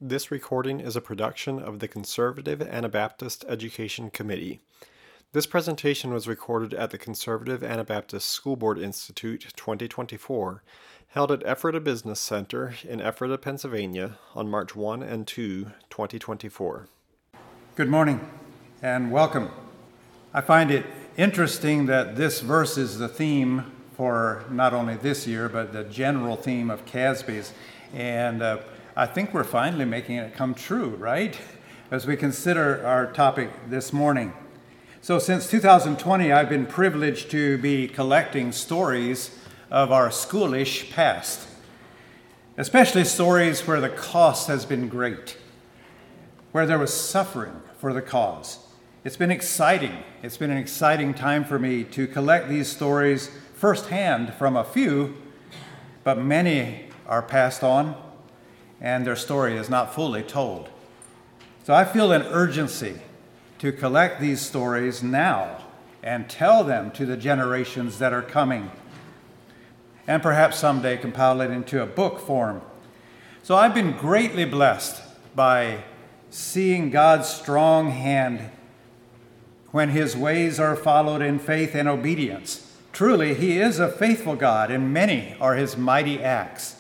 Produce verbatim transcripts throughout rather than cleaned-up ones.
This recording is a production of the Conservative Anabaptist Education Committee. This presentation was recorded at the Conservative Anabaptist School Board Institute twenty twenty-four, held at Ephrata Business Center in Ephrata, Pennsylvania on March first and second, twenty twenty-four. Good morning and welcome. I find it interesting that this verse is the theme for not only this year, but the general theme of Casby's. And uh, I think we're finally making it come true, right? As we consider our topic this morning. So since two thousand twenty, I've been privileged to be collecting stories of our schoolish past, especially stories where the cost has been great, where there was suffering for the cause. It's been exciting. It's been an exciting time for me to collect these stories firsthand from a few, but many are passed on, and their story is not fully told. So I feel an urgency to collect these stories now and tell them to the generations that are coming, and perhaps someday compile it into a book form. So I've been greatly blessed by seeing God's strong hand when his ways are followed in faith and obedience. Truly, he is a faithful God, and many are his mighty acts.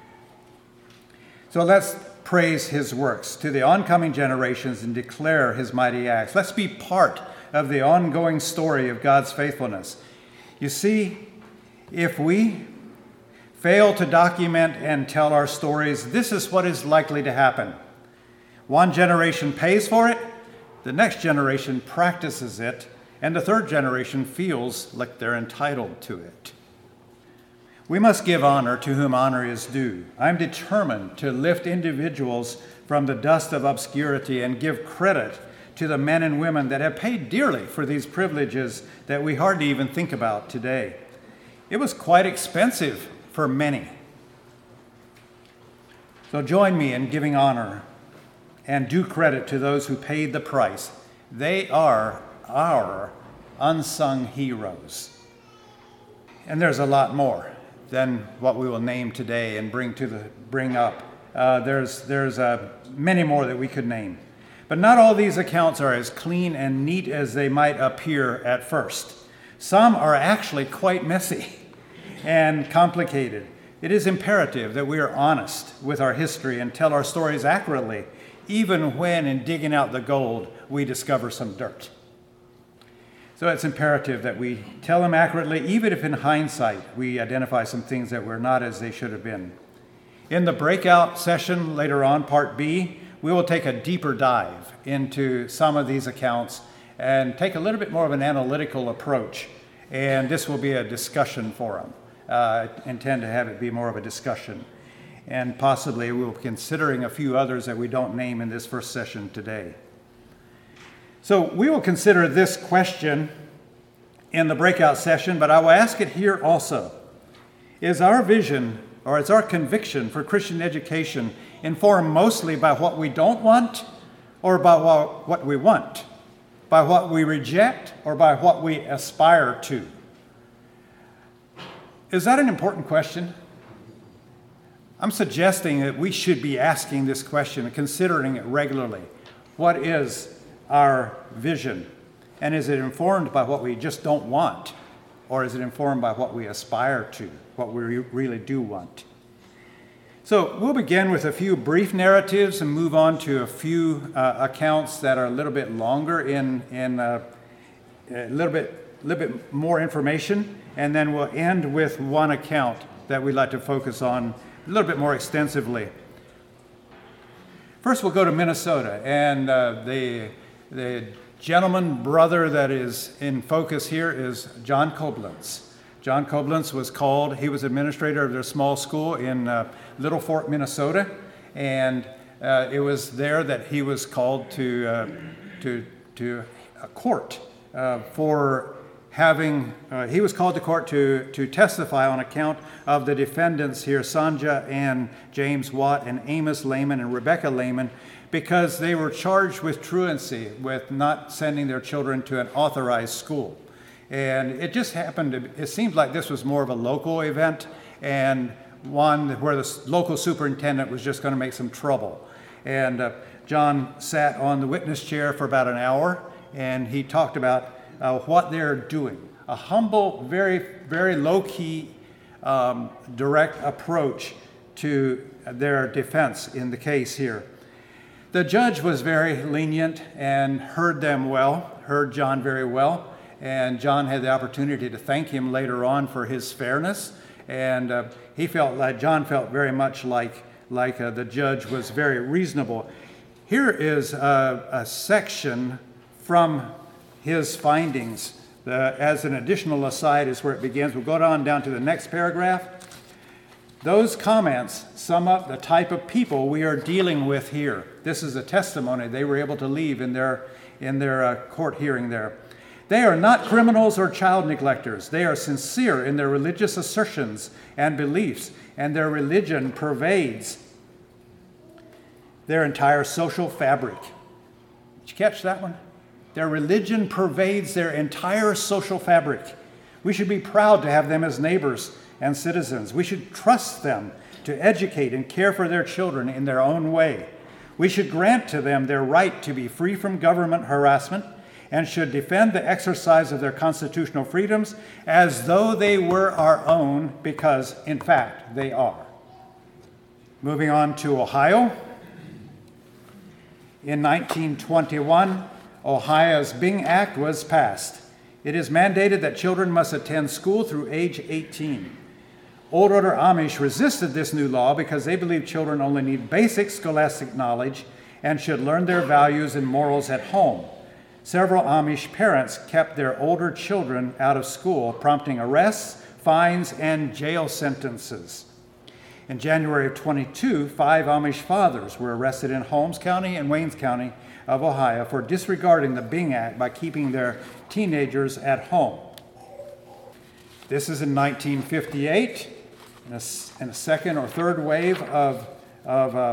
So let's praise his works to the oncoming generations and declare his mighty acts. Let's be part of the ongoing story of God's faithfulness. You see, if we fail to document and tell our stories, this is what is likely to happen. One generation pays for it, the next generation practices it, and the third generation feels like they're entitled to it. We must give honor to whom honor is due. I'm determined to lift individuals from the dust of obscurity and give credit to the men and women that have paid dearly for these privileges that we hardly even think about today. It was quite expensive for many. So join me in giving honor and due credit to those who paid the price. They are our unsung heroes. And there's a lot more than what we will name today and bring to the bring up. Uh, there's there's uh, many more that we could name. But not all these accounts are as clean and neat as they might appear at first. Some are actually quite messy and complicated. It is imperative that we are honest with our history and tell our stories accurately, even when in digging out the gold, we discover some dirt. So it's imperative that we tell them accurately, even if in hindsight we identify some things that were not as they should have been. In the breakout session later on, part B, we will take a deeper dive into some of these accounts and take a little bit more of an analytical approach. And this will be a discussion forum. Uh, I intend to have it be more of a discussion. And possibly we'll be considering a few others that we don't name in this first session today. So we will consider this question in the breakout session, but I will ask it here also. Is our vision, or is our conviction for Christian education informed mostly by what we don't want, or by what we want? By what we reject, or by what we aspire to? Is that an important question? I'm suggesting that we should be asking this question and considering it regularly. What is our vision? And is it informed by what we just don't want? Or is it informed by what we aspire to, what we really do want? So we'll begin with a few brief narratives and move on to a few uh, accounts that are a little bit longer in, in uh, a little bit, little bit more information. And then we'll end with one account that we'd like to focus on a little bit more extensively. First, we'll go to Minnesota, and uh, the, the gentleman brother that is in focus here is John Koblenz. John Koblenz was called, he was administrator of their small school in uh, Little Fork, Minnesota, and uh, it was there that he was called to, uh, to, to a court uh, for having, uh, he was called to court to, to testify on account of the defendants here, Sanja and James Watt and Amos Lehman and Rebecca Lehman, because they were charged with truancy, with not sending their children to an authorized school. And it just happened to, it seemed like this was more of a local event and one where the local superintendent was just going to make some trouble. And uh, John sat on the witness chair for about an hour, and he talked about uh, what they're doing. A humble, very, very low-key, um, direct approach to their defense in the case here. The judge was very lenient and heard them well, heard John very well, and John had the opportunity to thank him later on for his fairness, and uh, he felt like, John felt very much like, like uh, the judge was very reasonable. Here is a, a section from his findings. The, as an additional aside is where it begins. We'll go on down to the next paragraph. Those comments sum up the type of people we are dealing with here. This is a testimony they were able to leave in their, in their uh, court hearing there. They are not criminals or child neglectors. They are sincere in their religious assertions and beliefs, and their religion pervades their entire social fabric. Did you catch that one? Their religion pervades their entire social fabric. We should be proud to have them as neighbors and citizens. We should trust them to educate and care for their children in their own way. We should grant to them their right to be free from government harassment and should defend the exercise of their constitutional freedoms as though they were our own, because, in fact, they are. Moving on to Ohio. In nineteen twenty-one, Ohio's Byng Act was passed. It is mandated that children must attend school through age eighteen. Old Order Amish resisted this new law because they believed children only need basic scholastic knowledge and should learn their values and morals at home. Several Amish parents kept their older children out of school, prompting arrests, fines, and jail sentences. In January of twenty-two, five Amish fathers were arrested in Holmes County and Waynes County of Ohio for disregarding the Byng Act by keeping their teenagers at home. This is in nineteen fifty-eight, in a, in a second or third wave of, of, uh,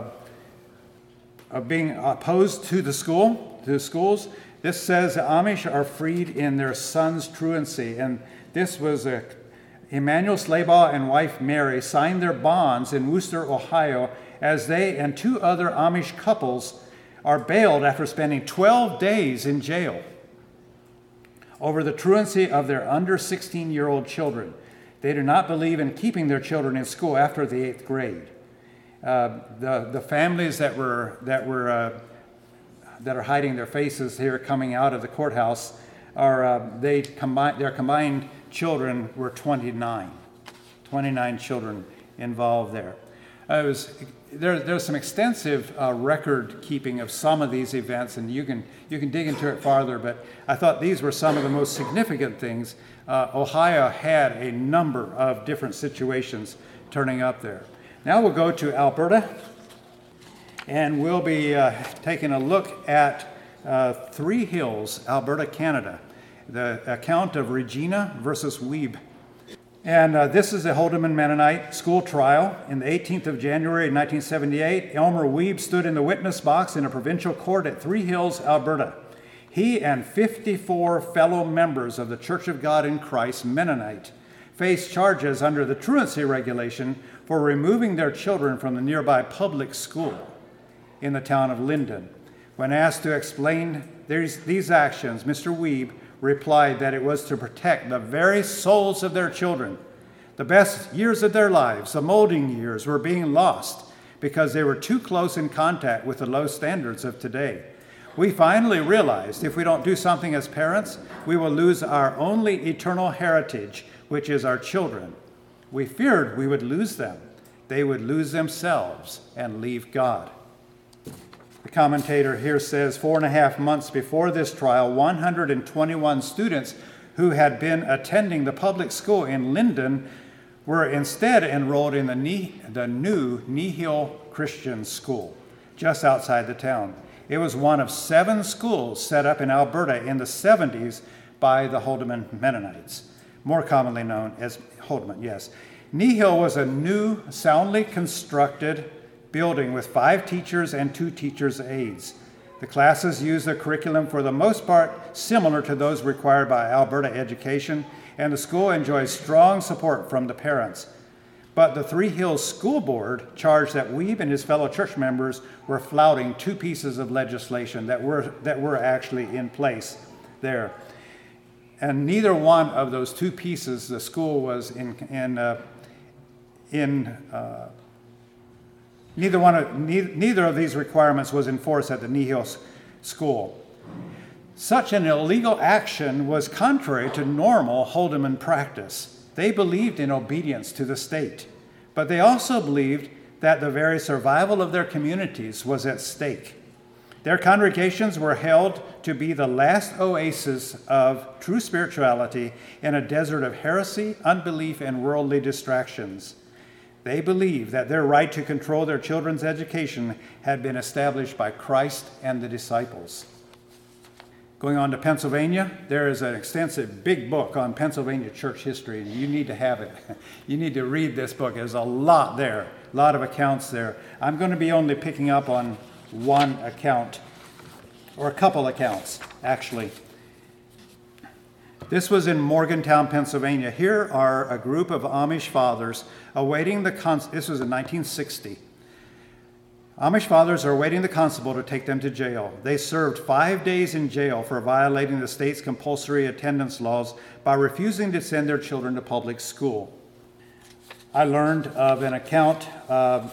of being opposed to the school, to the schools. This says the Amish are freed in their son's truancy, and this was a Emmanuel Slabaugh and wife Mary signed their bonds in Wooster, Ohio, as they and two other Amish couples are bailed after spending twelve days in jail over the truancy of their under sixteen-year-old children. They do not believe in keeping their children in school after the eighth grade. Uh, the, the families that were, that, were, uh, that are hiding their faces here coming out of the courthouse, are, uh, they combine, their combined children were twenty-nine. twenty-nine children involved there. Uh, it was, there, there's some extensive uh, record keeping of some of these events, and you can, you can dig into it farther, but I thought these were some of the most significant things. Uh, Ohio had a number of different situations turning up there. Now we'll go to Alberta, and we'll be uh, taking a look at uh, Three Hills, Alberta, Canada. The account of Regina versus Wiebe. And uh, this is a Holdeman Mennonite school trial. In the eighteenth of January nineteen seventy-eight, Elmer Wiebe stood in the witness box in a provincial court at Three Hills, Alberta. He and fifty-four fellow members of the Church of God in Christ Mennonite faced charges under the truancy regulation for removing their children from the nearby public school in the town of Linden. When asked to explain these actions, Mister Wiebe replied that it was to protect the very souls of their children. The best years of their lives, the molding years, were being lost because they were too close in contact with the low standards of today. We finally realized if we don't do something as parents, we will lose our only eternal heritage, which is our children. We feared we would lose them. They would lose themselves and leave God. The commentator here says, four and a half months before this trial, one hundred twenty-one students who had been attending the public school in Linden were instead enrolled in the, ne- the new Nihil Christian School, just outside the town. It was one of seven schools set up in Alberta in the seventies by the Holdeman Mennonites, more commonly known as Holdeman, yes. Nihil was a new, soundly constructed building with five teachers and two teachers' aides. The classes use a curriculum for the most part similar to those required by Alberta Education, and the school enjoys strong support from the parents. But the Three Hills School Board charged that Weeb and his fellow church members were flouting two pieces of legislation that were, that were actually in place there. And neither one of those two pieces, the school was in, in, uh, in uh, neither, one of, neither, neither of these requirements was enforced at the Nihil School. Such an illegal action was contrary to normal Holdeman practice. They believed in obedience to the state, but they also believed that the very survival of their communities was at stake. Their congregations were held to be the last oasis of true spirituality in a desert of heresy, unbelief, and worldly distractions. They believed that their right to control their children's education had been established by Christ and the disciples. Going on to Pennsylvania, there is an extensive big book on Pennsylvania church history, and you need to have it. You need to read this book. There's a lot there, a lot of accounts there. I'm going to be only picking up on one account, or a couple accounts, actually. This was in Morgantown, Pennsylvania. Here are a group of Amish fathers awaiting the, cons- this was in nineteen sixty. Amish fathers are awaiting the constable to take them to jail. They served five days in jail for violating the state's compulsory attendance laws by refusing to send their children to public school. I learned of an account uh,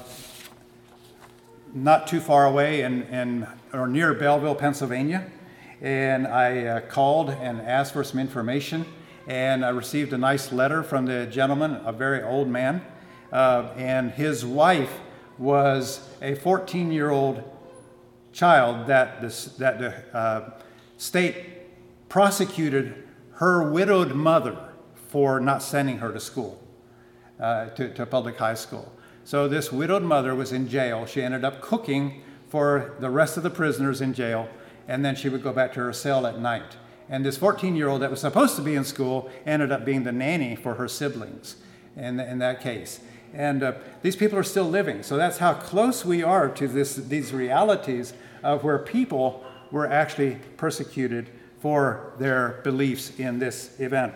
not too far away in, in or near Belleville, Pennsylvania, and I uh, called and asked for some information, and I received a nice letter from the gentleman, a very old man, uh, and his wife was a fourteen-year-old child that, this, that the uh, state prosecuted her widowed mother for not sending her to school, uh, to, to public high school. So this widowed mother was in jail. She ended up cooking for the rest of the prisoners in jail, and then she would go back to her cell at night. And this fourteen-year-old that was supposed to be in school ended up being the nanny for her siblings in, in that case. And uh, these people are still living. So that's how close we are to this, these realities of where people were actually persecuted for their beliefs in this event.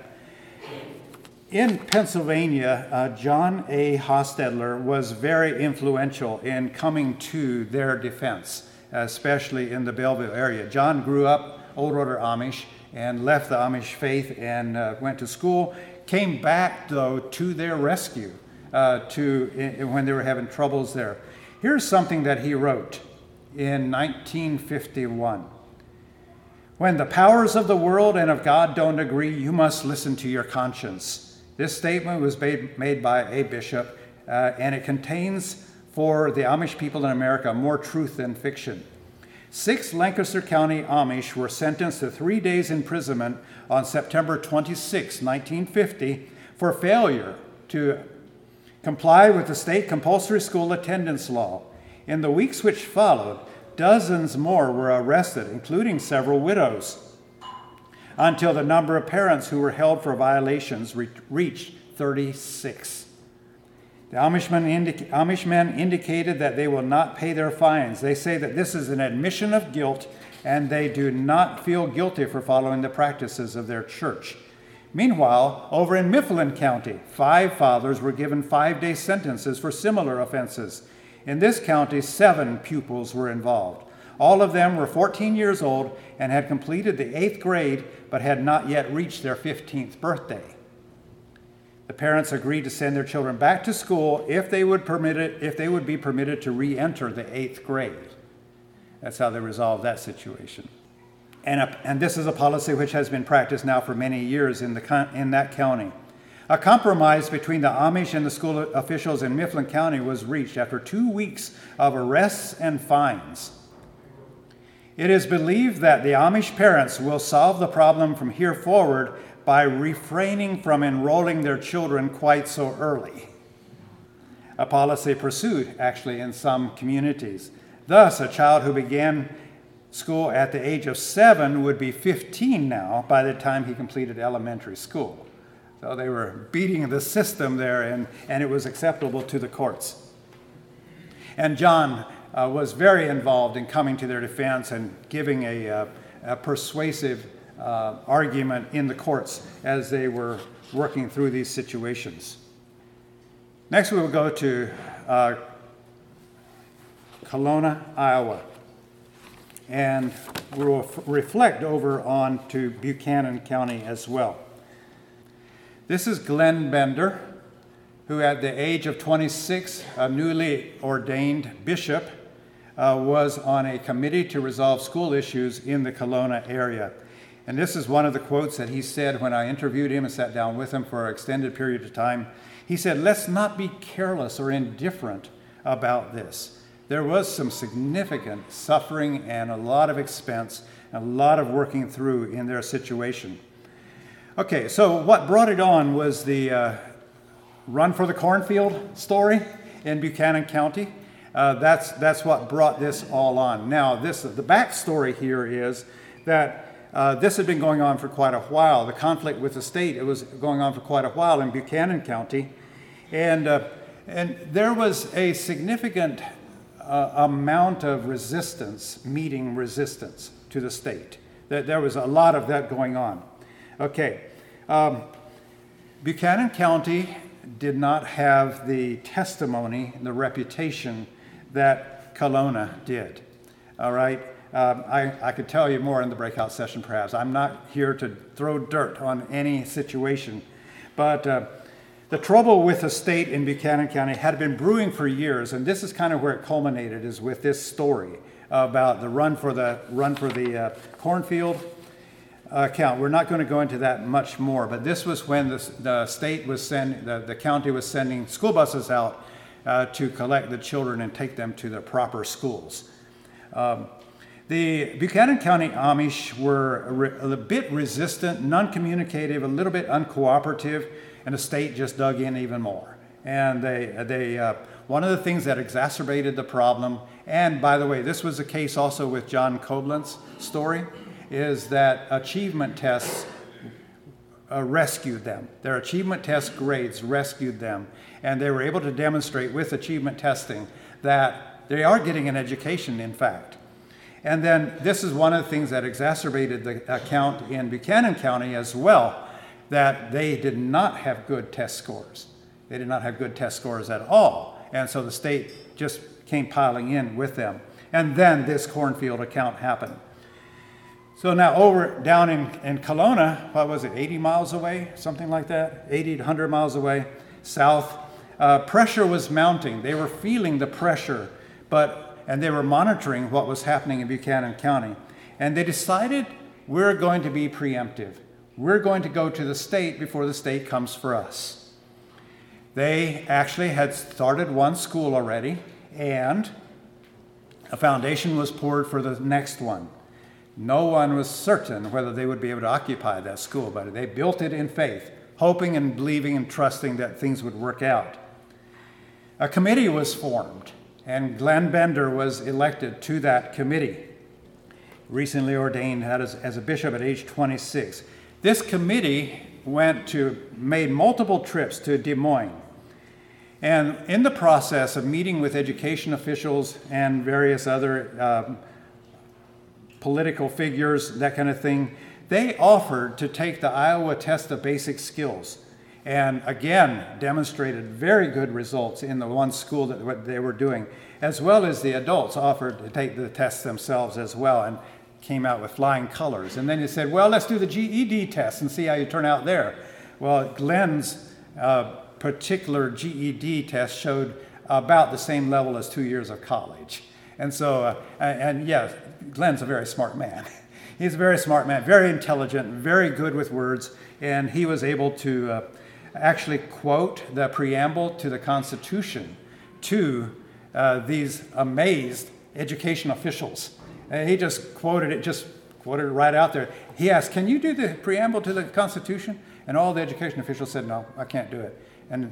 In Pennsylvania, uh, John A. Hostetler was very influential in coming to their defense, especially in the Belleville area. John grew up Old Order Amish and left the Amish faith and uh, went to school, came back, though, to their rescue. Uh, to in, when they were having troubles there. Here's something that he wrote in nineteen fifty-one. When the powers of the world and of God don't agree, you must listen to your conscience. This statement was made, made by a bishop, uh, and it contains for the Amish people in America more truth than fiction. Six Lancaster County Amish were sentenced to three days imprisonment on September twenty-sixth, nineteen fifty, for failure to comply with the state compulsory school attendance law. In the weeks which followed, dozens more were arrested, including several widows, until the number of parents who were held for violations re- reached thirty-six. The Amishmen, indi- Amishmen indicated that they will not pay their fines. They say that this is an admission of guilt, and they do not feel guilty for following the practices of their church. Meanwhile, over in Mifflin County, five fathers were given five-day sentences for similar offenses. In this county, seven pupils were involved. All of them were fourteen years old and had completed the eighth grade, but had not yet reached their fifteenth birthday. The parents agreed to send their children back to school if they would permit it, if they would be permitted to re-enter the eighth grade. That's how they resolved that situation. And, a, and this is a policy which has been practiced now for many years in, the, in that county. A compromise between the Amish and the school officials in Mifflin County was reached after two weeks of arrests and fines. It is believed that the Amish parents will solve the problem from here forward by refraining from enrolling their children quite so early. A policy pursued, actually, in some communities. Thus, a child who began school at the age of seven would be fifteen now by the time he completed elementary school. So they were beating the system there, and, and it was acceptable to the courts. And John uh, was very involved in coming to their defense and giving a, uh, a persuasive uh, argument in the courts as they were working through these situations. Next, we will go to uh, Kalona, Iowa, and we will f- reflect over on to Buchanan County as well. This is Glenn Bender, who at the age of twenty-six, a newly ordained bishop, uh, was on a committee to resolve school issues in the Kalona area. And this is one of the quotes that he said when I interviewed him and sat down with him for an extended period of time. He said, "Let's not be careless or indifferent about this. There was some significant suffering and a lot of expense, and a lot of working through in their situation." Okay, so what brought it on was the uh, Run for the Cornfield story in Buchanan County. Uh, that's that's what brought this all on. Now, this the backstory here is that Uh, this had been going on for quite a while. The conflict with the state, it was going on for quite a while in Buchanan County. And, uh, and there was a significant uh, amount of resistance, meeting resistance to the state. There, there was a lot of that going on. Okay, um, Buchanan County did not have the testimony and the reputation that Kalona did, all right? Um, I, I could tell you more in the breakout session, perhaps. I'm not here to throw dirt on any situation. But uh, the trouble with the state in Buchanan County had been brewing for years, and this is kind of where it culminated, is with this story about the run for the, run for the uh, cornfield uh, count. We're not going to go into that much more, but this was when the, the state was sending, the, the county was sending school buses out uh, to collect the children and take them to the proper schools. Um, The Buchanan County Amish were a, re- a bit resistant, non-communicative, a little bit uncooperative, and the state just dug in even more. And they, they, uh, one of the things that exacerbated the problem, and by the way, this was the case also with John Koblentz's story, is that achievement tests uh, rescued them. Their achievement test grades rescued them, and they were able to demonstrate with achievement testing that they are getting an education, in fact. And then this is one of the things that exacerbated the account in Buchanan County as well, that they did not have good test scores. They did not have good test scores at all. And so the state just came piling in with them. And then this cornfield account happened. So now over down in, in Kalona, what was it, eighty miles away, something like that, eighty to one hundred miles away, south, uh, pressure was mounting. They were feeling the pressure, but and they were monitoring what was happening in Buchanan County. And they decided, we're going to be preemptive. We're going to go to the state before the state comes for us. They actually had started one school already, and a foundation was poured for the next one. No one was certain whether they would be able to occupy that school, but they built it in faith, hoping and believing and trusting that things would work out. A committee was formed, and Glenn Bender was elected to that committee, recently ordained as, as a bishop at age twenty-six. This committee went to, made multiple trips to Des Moines. And in the process of meeting with education officials and various other um, political figures, that kind of thing, they offered to take the Iowa Test of Basic Skills, and again demonstrated very good results in the one school that what they were doing, as well as the adults offered to take the tests themselves as well and came out with flying colors. And then you said, well, let's do the G E D test and see how you turn out there. Well, Glenn's uh, particular G E D test showed about the same level as two years of college. And so, uh, and, and yeah, Glenn's a very smart man. He's a very smart man, very intelligent, very good with words, and he was able to uh, actually quote the preamble to the Constitution to uh, these amazed education officials. And he just quoted it, just quoted it right out there. He asked, can you do the preamble to the Constitution? And all the education officials said, no, I can't do it. And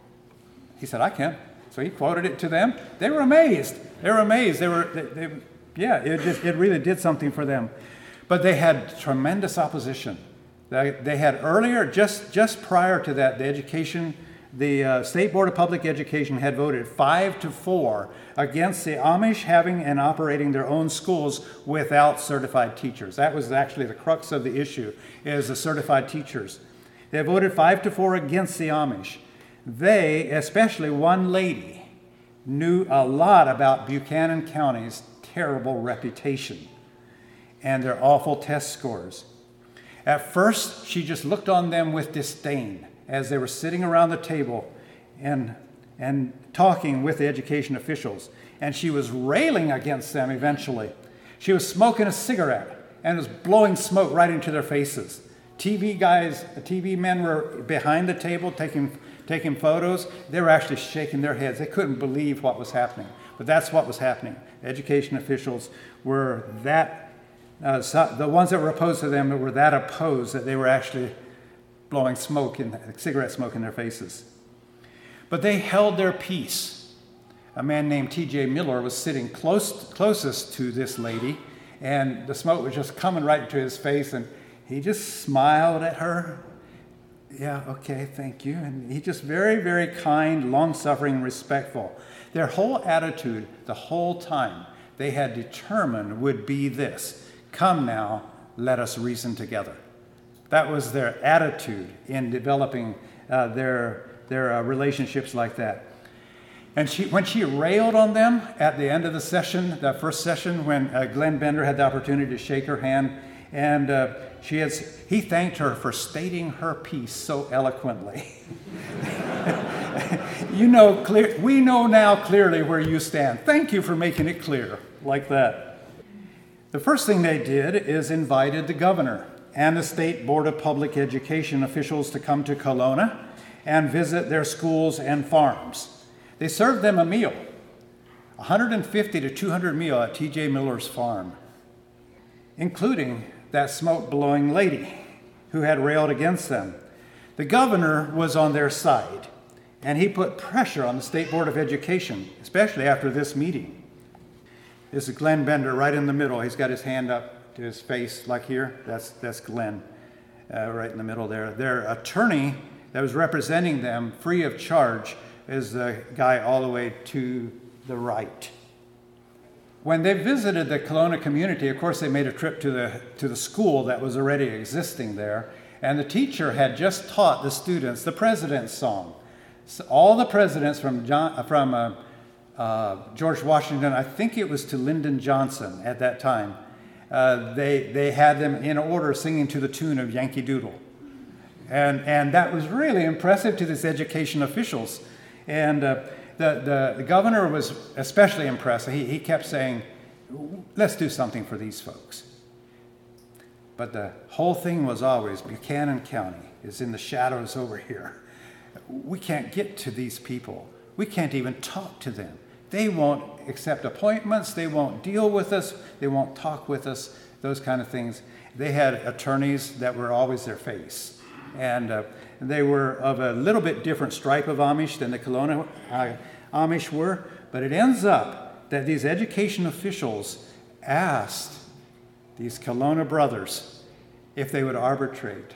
he said, I can. So he quoted it to them. They were amazed. They were amazed. They were, they, they, yeah, it just, it really did something for them. But they had tremendous opposition. They, they had earlier, just, just prior to that, the education, the uh, State Board of Public Education had voted five to four against the Amish having and operating their own schools without certified teachers. That was actually the crux of the issue, is the certified teachers. They voted five to four against the Amish. They, especially one lady, knew a lot about Buchanan County's terrible reputation and their awful test scores. At first, she just looked on them with disdain as they were sitting around the table and, and talking with the education officials. And she was railing against them eventually. She was smoking a cigarette and was blowing smoke right into their faces. T V guys, T V men were behind the table taking, taking photos. They were actually shaking their heads. They couldn't believe what was happening. But that's what was happening. Education officials were that, uh, so the ones that were opposed to them were that opposed that they were actually blowing smoke, in, cigarette smoke in their faces. But they held their peace. A man named T J Miller was sitting close, closest to this lady, and the smoke was just coming right into his face, and he just smiled at her. Yeah, okay, thank you. And he just very, very kind, long-suffering, and respectful. Their whole attitude the whole time they had determined would be this: come now, let us reason together. That was their attitude in developing uh, their, their uh, relationships like that. And she, when she railed on them at the end of the session, that first session, when uh, Glenn Bender had the opportunity to shake her hand, and uh, she had, he thanked her for stating her piece so eloquently. You know, clear, we know now clearly where you stand. Thank you for making it clear like that. The first thing they did is invited the governor and the State Board of Public Education officials to come to Kelowna and visit their schools and farms. They served them a meal, one hundred fifty to two hundred meal at T J Miller's farm, including that smoke-blowing lady who had railed against them. The governor was on their side, and he put pressure on the State Board of Education, especially after this meeting. This is Glenn Bender right in the middle. He's got his hand up to his face like here. That's, that's Glenn uh, right in the middle there. Their attorney that was representing them free of charge is the guy all the way to the right. When they visited the Kelowna community, of course, they made a trip to the, to the school that was already existing there, and the teacher had just taught the students the President's Song. So all the presidents from, John, from uh, uh, George Washington, I think it was to Lyndon Johnson at that time, uh, they, they had them in order singing to the tune of Yankee Doodle. And, and that was really impressive to these education officials. And uh, the, the, the governor was especially impressed. He, he kept saying, let's do something for these folks. But the whole thing was always, Buchanan County is in the shadows over here. We can't get to these people. We can't even talk to them. They won't accept appointments. They won't deal with us. They won't talk with us, those kind of things. They had attorneys that were always their face. And uh, they were of a little bit different stripe of Amish than the Kelowna uh, Amish were. But it ends up that these education officials asked these Kelowna brothers if they would arbitrate,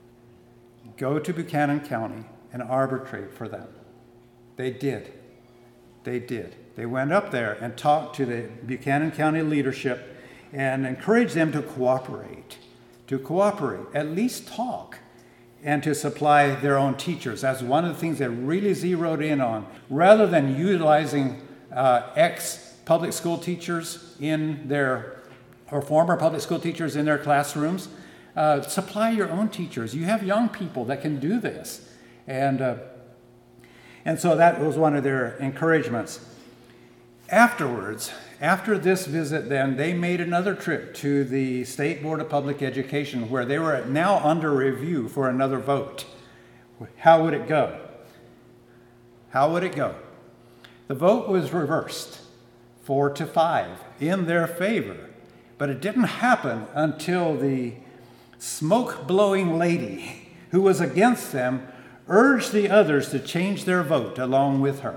go to Buchanan County and arbitrate for them. They did. They did. They went up there and talked to the Buchanan County leadership and encouraged them to cooperate, to cooperate, at least talk, and to supply their own teachers. That's one of the things they really zeroed in on. Rather than utilizing uh, ex-public school teachers in their, or former public school teachers in their classrooms, uh, supply your own teachers. You have young people that can do this. And, uh, and so that was one of their encouragements. Afterwards, after this visit then, they made another trip to the State Board of Public Education where they were now under review for another vote. How would it go? How would it go? The vote was reversed, four to five, in their favor. But it didn't happen until the smoke-blowing lady who was against them urged the others to change their vote along with her.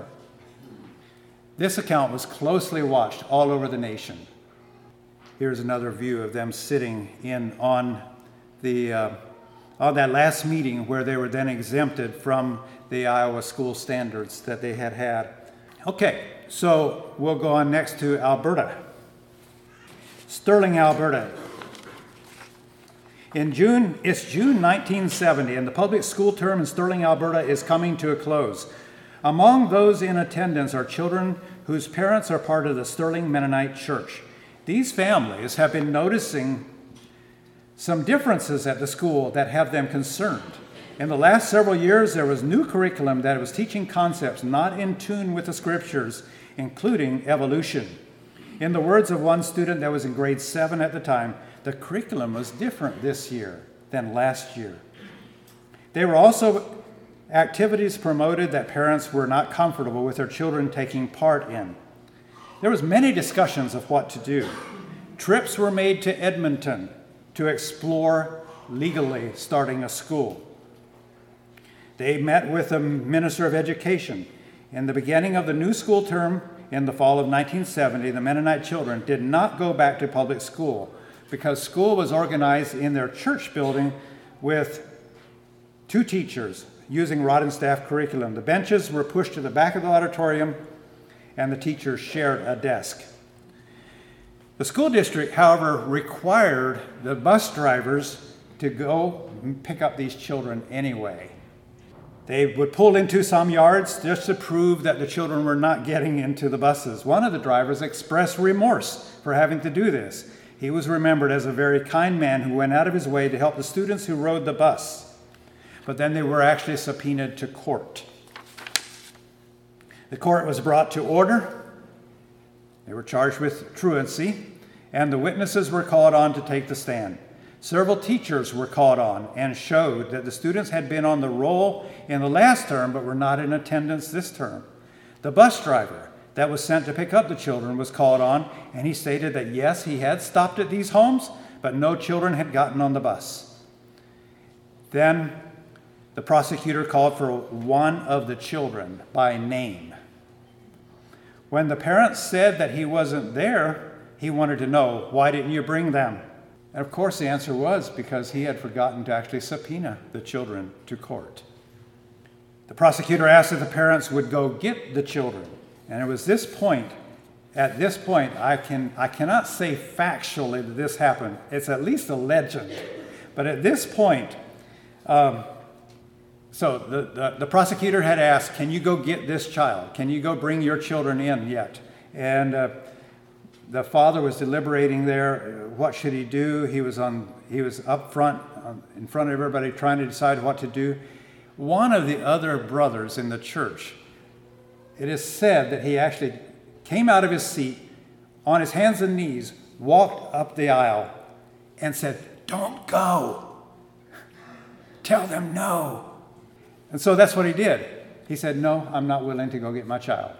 This account was closely watched all over the nation. Here's another view of them sitting in on the uh, on that last meeting where they were then exempted from the Iowa school standards that they had had. Okay, so we'll go on next to Alberta. Sterling, Alberta. In June, it's June nineteen seventy, and the public school term in Sterling, Alberta is coming to a close. Among those in attendance are children whose parents are part of the Sterling Mennonite Church. These families have been noticing some differences at the school that have them concerned. In the last several years, there was new curriculum that was teaching concepts not in tune with the scriptures, including evolution. In the words of one student that was in grade seven at the time, the curriculum was different this year than last year. There were also activities promoted that parents were not comfortable with their children taking part in. There was many discussions of what to do. Trips were made to Edmonton to explore legally starting a school. They met with the Minister of Education. In the beginning of the new school term in the fall of nineteen seventy, the Mennonite children did not go back to public school because school was organized in their church building with two teachers using rod and staff curriculum. The benches were pushed to the back of the auditorium and the teachers shared a desk. The school district, however, required the bus drivers to go pick up these children anyway. They would pull into some yards just to prove that the children were not getting into the buses. One of the drivers expressed remorse for having to do this. He was remembered as a very kind man who went out of his way to help the students who rode the bus. But then they were actually subpoenaed to court. The court was brought to order. They were charged with truancy, and the witnesses were called on to take the stand. Several teachers were called on and showed that the students had been on the roll in the last term but were not in attendance this term. The bus driver that was sent to pick up the children was called on, and he stated that yes, he had stopped at these homes, but no children had gotten on the bus. Then the prosecutor called for one of the children by name. When the parents said that he wasn't there, he wanted to know, why didn't you bring them? And of course the answer was because he had forgotten to actually subpoena the children to court. The prosecutor asked if the parents would go get the children. And it was this point, at this point, I can I cannot say factually that this happened. It's at least a legend. But at this point, um, so the, the, the prosecutor had asked, can you go get this child? Can you go bring your children in yet? And uh, the father was deliberating there. What should he do? He was on. He was up front, um, in front of everybody, trying to decide what to do. One of the other brothers in the church, it is said that he actually came out of his seat, on his hands and knees, walked up the aisle, and said, "Don't go. Tell them no." And so that's what he did. He said, "No, I'm not willing to go get my child."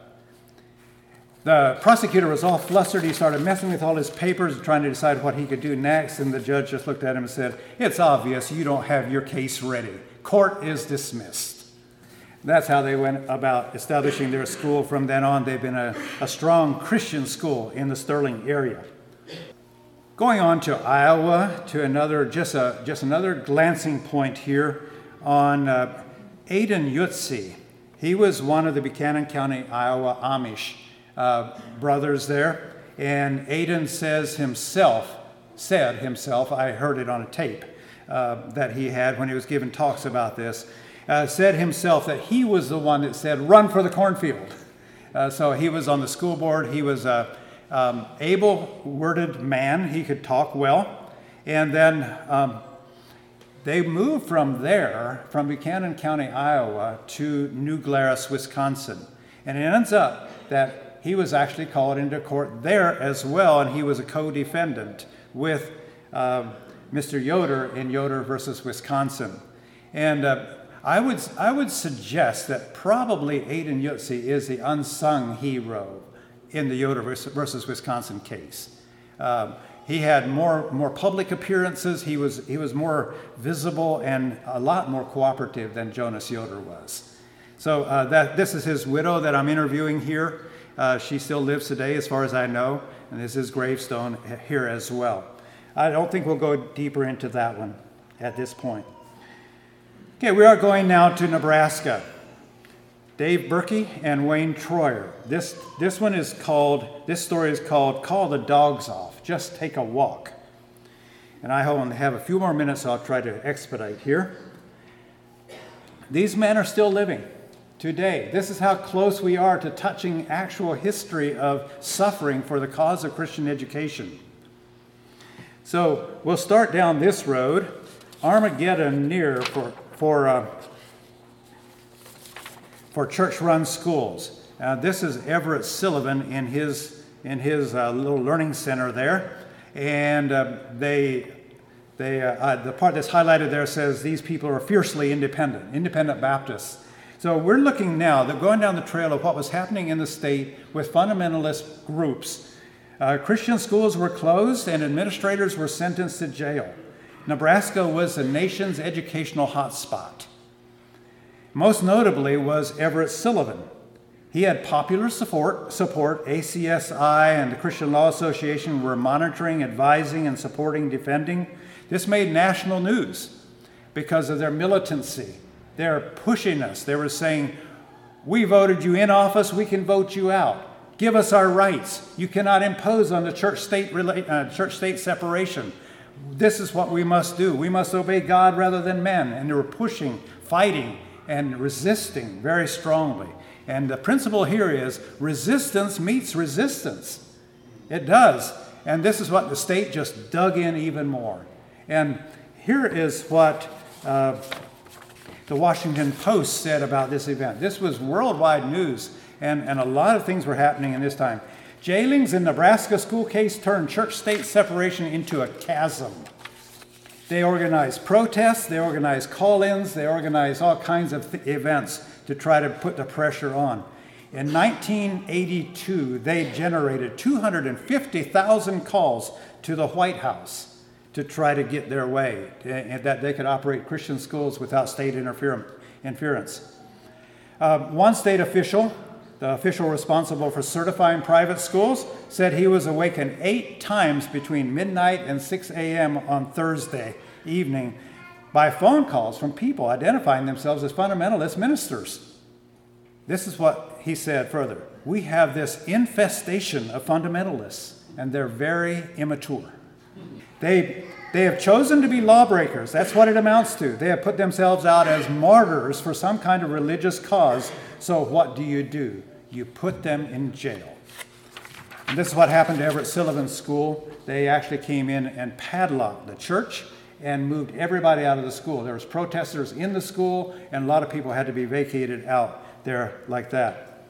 The prosecutor was all flustered. He started messing with all his papers, trying to decide what he could do next. And the judge just looked at him and said, "It's obvious you don't have your case ready. Court is dismissed." That's how they went about establishing their school. From then on, they've been a, a strong Christian school in the Sterling area. Going on to Iowa, to another, just a just another glancing point here on uh, Aidan Yutzi. He was one of the Buchanan County, Iowa Amish uh, brothers there, and Aidan says himself, said himself, I heard it on a tape uh, that he had when he was giving talks about this, uh, said himself that he was the one that said, "Run for the cornfield." Uh, so he was on the school board. He was a um, able-worded man. He could talk well, and then um, they moved from there, from Buchanan County, Iowa, to New Glarus, Wisconsin. And it ends up that he was actually called into court there as well, and he was a co-defendant with uh, Mister Yoder in Yoder versus Wisconsin. And uh, I would I would suggest that probably Aidan Yutzi is the unsung hero in the Yoder versus Wisconsin case. Um, He had more more public appearances. He was he was more visible and a lot more cooperative than Jonas Yoder was. So uh, that this is his widow that I'm interviewing here. Uh, she still lives today, as far as I know, and this is his gravestone here as well. I don't think we'll go deeper into that one at this point. Okay, we are going now to Nebraska. Dave Berkey and Wayne Troyer. This this one is called. This story is called "Call the Dogs Off. Just Take a Walk." and I only have a few more minutes, so I'll try to expedite here. These men are still living today. This is how close we are to touching actual history of suffering for the cause of Christian education. So we'll start down this road, Armageddon near for for uh, for church-run schools. Uh, this is Everett Sullivan in his in his uh, little learning center there, and uh, they they uh, uh, the part that's highlighted there says these people are fiercely independent, independent Baptists. So we're looking now, they're going down the trail of what was happening in the state with fundamentalist groups. Uh, Christian schools were closed and administrators were sentenced to jail. Nebraska was the nation's educational hotspot. Most notably was Everett Sullivan. He had popular support, support. A C S I and the Christian Law Association were monitoring, advising, and supporting, defending. This made national news because of their militancy. They're pushing us. They were saying, we voted you in office, we can vote you out. Give us our rights. You cannot impose on the church-state uh, church-state separation. This is what we must do. We must obey God rather than men. And they were pushing, fighting, and resisting very strongly. And the principle here is resistance meets resistance. It does. And this is what the state just dug in even more. And here is what uh, the Washington Post said about this event. This was worldwide news, and, and a lot of things were happening in this time. Jailings in Nebraska school case turned church-state separation into a chasm. They organized protests, they organized call-ins, they organized all kinds of th- events to try to put the pressure on. In nineteen eighty-two, they generated two hundred fifty thousand calls to the White House to try to get their way, and that they could operate Christian schools without state interference. Uh, one state official, the official responsible for certifying private schools, said he was awakened eight times between midnight and six a.m. on Thursday evening by phone calls from people identifying themselves as fundamentalist ministers. This is what he said further. We have this infestation of fundamentalists, and they're very immature. They, they have chosen to be lawbreakers. That's what it amounts to. They have put themselves out as martyrs for some kind of religious cause. So what do you do? You put them in jail. And this is what happened to Everett Sullivan's school. They actually came in and padlocked the church and moved everybody out of the school. There was protesters in the school, and a lot of people had to be vacated out there like that.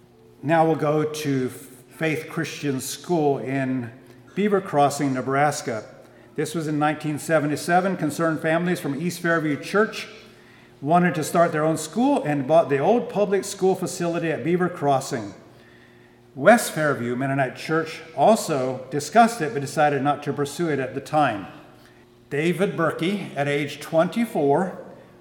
Now we'll go to Faith Christian School in Beaver Crossing, Nebraska. This was in nineteen seventy-seven. Concerned families from East Fairview Church wanted to start their own school and bought the old public school facility at Beaver Crossing. West Fairview Mennonite Church also discussed it but decided not to pursue it at the time. David Berkey, at age twenty-four,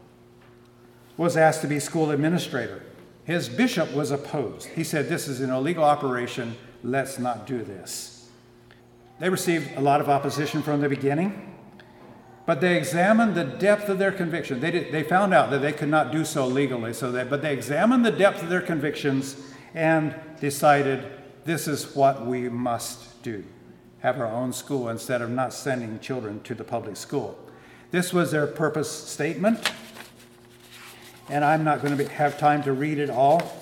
was asked to be school administrator. His bishop was opposed. He said, this is an illegal operation. Let's not do this. They received a lot of opposition from the beginning, but they examined the depth of their conviction. They, did, they found out that they could not do so legally, so that, but they examined the depth of their convictions and decided this is what we must do. Have our own school instead of not sending children to the public school. This was their purpose statement, and I'm not going to be, have time to read it all.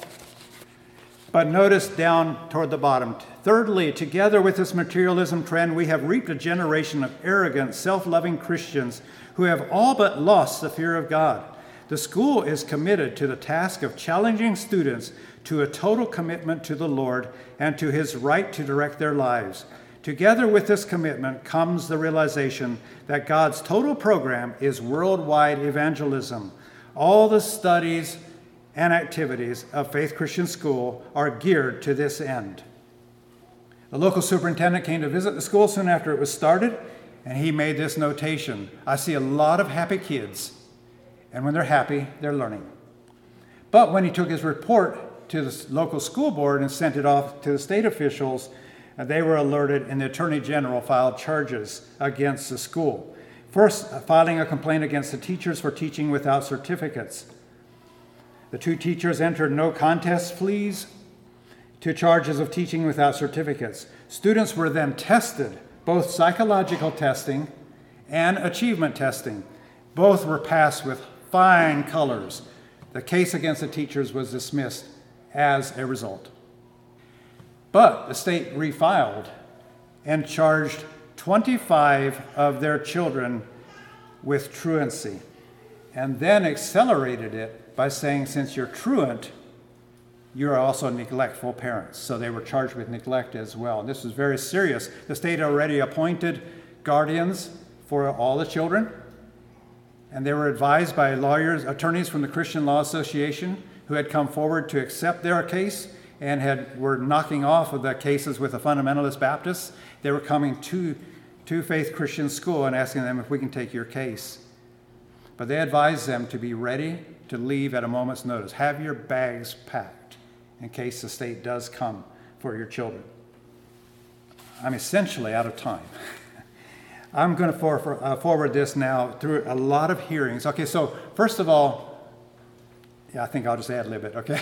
But notice down toward the bottom. Thirdly, together with this materialism trend, we have reaped a generation of arrogant, self-loving Christians who have all but lost the fear of God. The school is committed to the task of challenging students to a total commitment to the Lord and to his right to direct their lives. Together with this commitment comes the realization that God's total program is worldwide evangelism. All the studies and activities of Faith Christian School are geared to this end. The local superintendent came to visit the school soon after it was started, and he made this notation. I see a lot of happy kids, and when they're happy, they're learning. But when he took his report to the local school board and sent it off to the state officials, they were alerted, and the Attorney General filed charges against the school. First, filing a complaint against the teachers for teaching without certificates. The two teachers entered no contest pleas to charges of teaching without certificates. Students were then tested, both psychological testing and achievement testing. Both were passed with fine colors. The case against the teachers was dismissed as a result. But the state refiled and charged twenty-five of their children with truancy, and then accelerated it by saying, since you're truant, you're also neglectful parents. So they were charged with neglect as well. And this was very serious. The state already appointed guardians for all the children, and they were advised by lawyers, attorneys from the Christian Law Association who had come forward to accept their case and had were knocking off of the cases with the fundamentalist Baptists. They were coming to, to Faith Christian School and asking them if we can take your case. But they advised them to be ready to leave at a moment's notice. Have your bags packed in case the state does come for your children. I'm essentially out of time. I'm going to for, for, uh, forward this now through a lot of hearings. Okay, so first of all, yeah, I think I'll just ad-lib it, okay?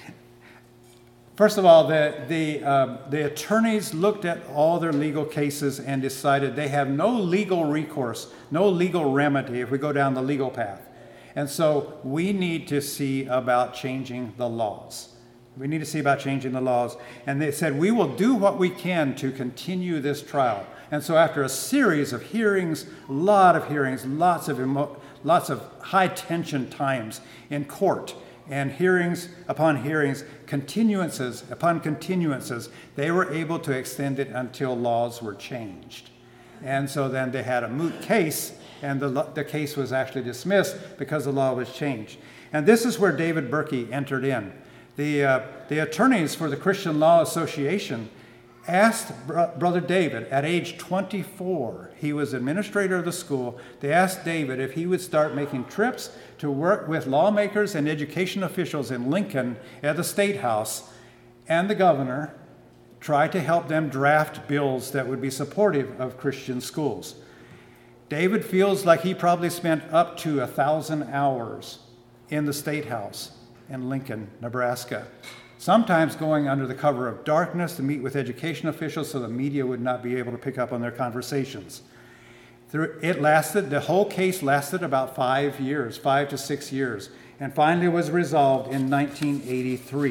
First of all, the, the, um, the attorneys looked at all their legal cases and decided they have no legal recourse, no legal remedy if we go down the legal path. And so we need to see about changing the laws. We need to see about changing the laws. And they said, we will do what we can to continue this trial. And so after a series of hearings, a lot of hearings, lots of, emo- lots of high-tension times in court, and hearings upon hearings, continuances upon continuances, they were able to extend it until laws were changed. And so then they had a moot case, and the, the case was actually dismissed because the law was changed. And this is where David Berkey entered in. The, uh, the attorneys for the Christian Law Association asked Br- Brother David at age twenty-four, he was administrator of the school, they asked David if he would start making trips to work with lawmakers and education officials in Lincoln at the State House and the governor, try to help them draft bills that would be supportive of Christian schools. David feels like he probably spent up to a thousand hours in the State House in Lincoln, Nebraska, sometimes going under the cover of darkness to meet with education officials so the media would not be able to pick up on their conversations. It lasted, the whole case lasted about five years, five to six years, and finally was resolved in nineteen eighty-three.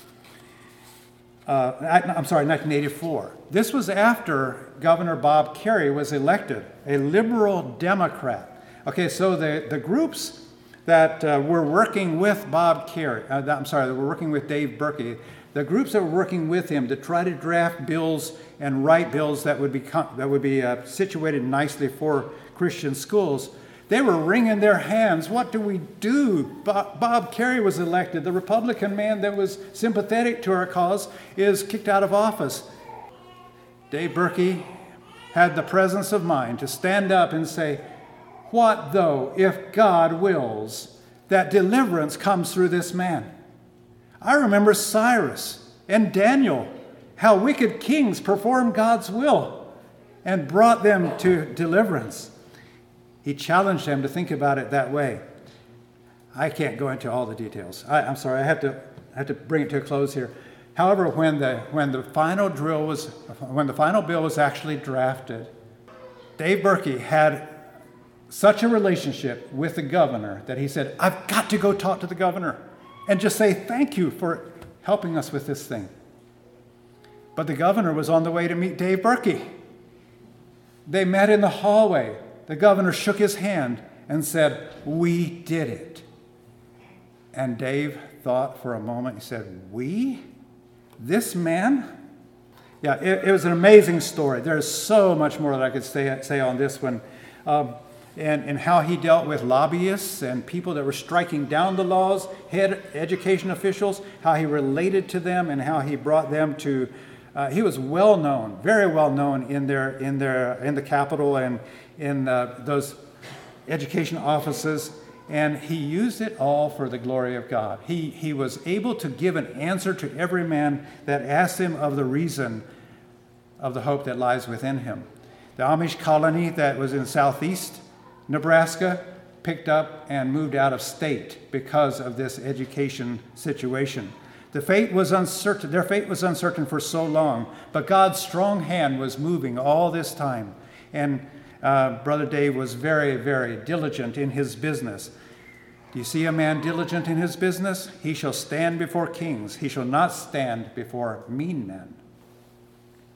Uh, I'm sorry, nineteen eighty-four. This was after Governor Bob Kerrey was elected, a liberal Democrat. Okay, so the, the groups that uh, were working with Bob Kerrey, uh, I'm sorry, that were working with Dave Berkey, the groups that were working with him to try to draft bills and write bills that would be that would be uh, situated nicely for Christian schools, they were wringing their hands. What do we do? Bob, Bob Kerrey was elected. The Republican man that was sympathetic to our cause is kicked out of office. Dave Berkey had the presence of mind to stand up and say, what though if God wills that deliverance comes through this man? I remember Cyrus and Daniel, how wicked kings performed God's will and brought them to deliverance. He challenged them to think about it that way. I can't go into all the details. I, I'm sorry, I have to I have to bring it to a close here. However, when the when the final drill was when the final bill was actually drafted, Dave Berkey had such a relationship with the governor that he said, I've got to go talk to the governor and just say thank you for helping us with this thing. But the governor was on the way to meet Dave Berkey. They met in the hallway. The governor shook his hand and said, we did it. And Dave thought for a moment. He said, we? This man? Yeah, it, it was an amazing story. There's so much more that I could say, say on this one. Um, And, and how he dealt with lobbyists and people that were striking down the laws, head education officials, how he related to them and how he brought them to, uh, he was well known, very well known in their, in their, in the Capitol and in uh, those education offices, and he used it all for the glory of God. He, he was able to give an answer to every man that asked him of the reason of the hope that lies within him. The Amish colony that was in southeast Nebraska picked up and moved out of state because of this education situation. The fate was uncertain. Their fate was uncertain for so long, but God's strong hand was moving all this time. And uh, Brother Dave was very, very diligent in his business. Do you see a man diligent in his business? He shall stand before kings. He shall not stand before mean men.